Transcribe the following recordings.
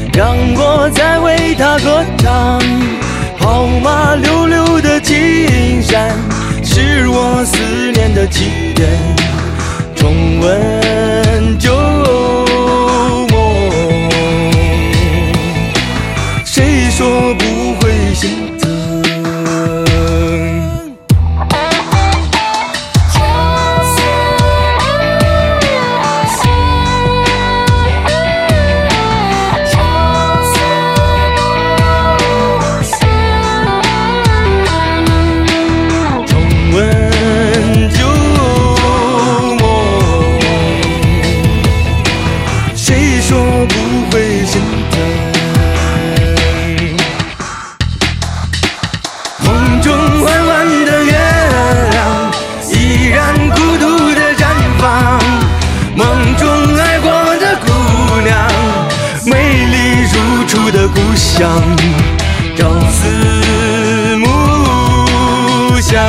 让我再为他歌唱。跑马溜溜的青山，是我思念的起源。重温旧梦，谁说不会心疼？梦中弯弯的月亮依然孤独地绽放，梦中爱过的姑娘，美丽如初的故乡，朝思暮想，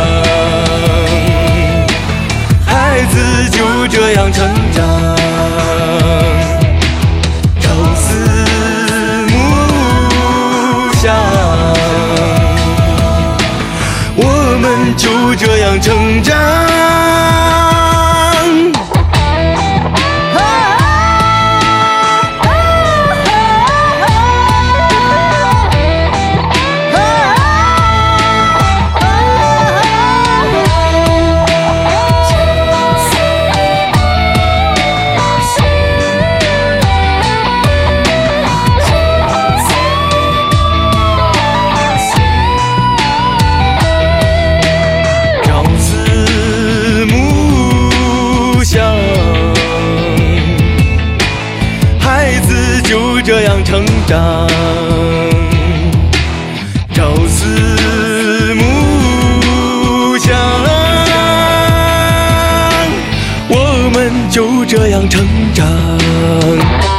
孩子就这样成长。朝思暮想，我们就这样成长。就这样成长，朝思暮想，我们就这样成长。